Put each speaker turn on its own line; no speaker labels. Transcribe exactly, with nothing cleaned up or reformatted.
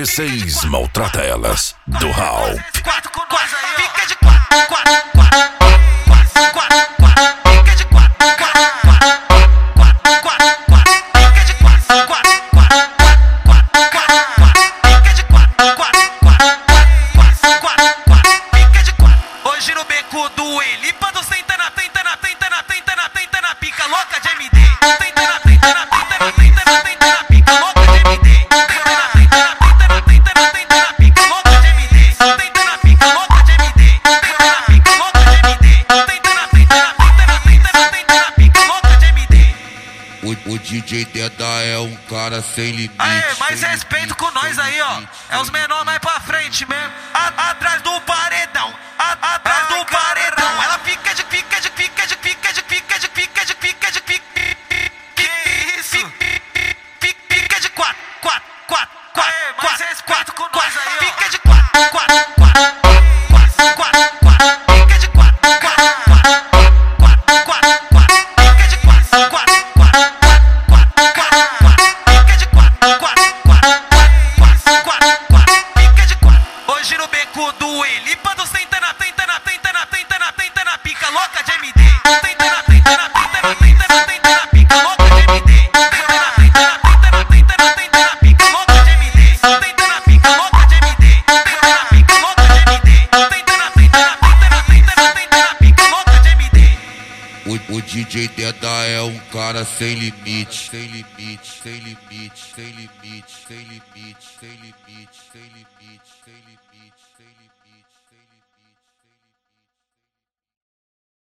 G seis maltrata elas do Ralph.
Quatro com nós aí, ó. Fica de quatro, quatro, quatro, quatro, quatro, quatro. Fica de quatro, quatro, quatro, quatro, quatro, quatro. Fica de quatro, quatro, quatro, quatro, quatro. Fica de quatro, quatro, quatro, quatro, quatro, quatro. Fica de quatro. Hoje no beco do Elipado, senta na, tenta na, tenta na, tenta na, tenta na pica louca de M D. Tenta na, tenta na, tenta na, tenta na, tenta na pica louca de M D. Tenta na, tenta na, tenta na, tenta na, tenta na pica louca de M D. Tenta na pica louca de M D. Tenta na pica louca de M D. Tenta na, tenta na, tenta na, tenta na, tenta na pica louca de M D.
O, o D J Deda é um cara sem limite.
Aê, mais respeito com nós aí, ó. É os menores mais pra frente mesmo. A, atrás do paredão. A, atrás do paredão. Ela fica de, fica de, fica de, fica de, fica de, fica de, fica de, fica de. Que isso? Fica de quatro, quatro, quatro, quatro. Mais respeito com nós aí, ó. Fica de quatro, quatro, quatro, quatro, quatro, quatro. Fica de quatro, quatro, quatro, quatro, quatro, quatro. Fica de quatro, quatro, quatro, quatro, quatro. Fica de quatro, quatro, quatro, quatro, quatro. Fica de quatro. Hoje no beco do Elipado, senta na, tenta na, tenta na, tenta na, tenta na pica louca de M D. Tenta na, tenta na, tenta na, tenta na, tenta na pica louca de M D. Tenta na, tenta na, tenta na, tenta na, tenta na pica louca de M D. Tenta na pica louca de M D. Tenta na pica louca de M D. Tenta na, tenta na, tenta na, tenta na, tenta na pica louca de M D.
O, o D J Deda é um cara sem limite, sem limite, sem limite, sem limite, sem limite, sem limite, sem limite, sem limite.